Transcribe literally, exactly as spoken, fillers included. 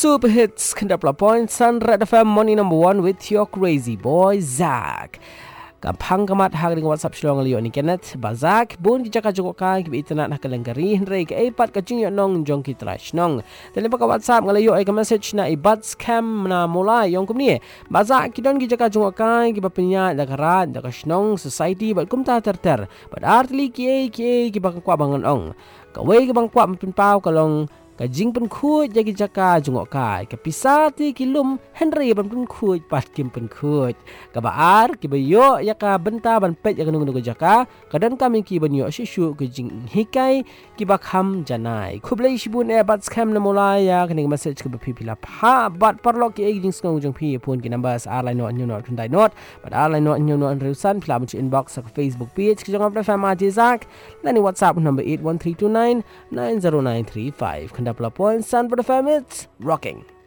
Super Hits Kendapla Point Sun Red F M Morning Number One with your crazy boy Zach. Kampang kamat hagring WhatsApp silong liyo ni Kenneth Bazak bun kijaka joko ka kibi internet na kalenggari henry ke epat kacing yo nong jong kitrash nong. Dan lepas ka WhatsApp ngalayo ay ka message na ibad scam na mulai yong kumni. Bazak kidon kijaka joko ka kiba penya da karat da kasnong society bat kumta terter. Bat artli ki ki kiba kwa bangon ong. Kawai kibang kwa mpinpau kalong kajing pen kuj jagi jaka jungok kai kepisati kilum henry ban pen kuj pat kim pen kuj kabaar kibayo ya ka benta ban pet ya kanung jaka kadan kami ki ban yo shishu kajing hikai kibakham janai kublai shibun e bat scam na mulai ya kaning message ke pipila pa bat parlok ki eging skong jong pi pun ki numbers ar line not not tundai not but ar line not not rusan pila mu inbox sa Facebook page ki jong apna fama jizak lani WhatsApp number eight one three two nine nine zero nine three five Kandapla Point Sun for the family, it's rocking.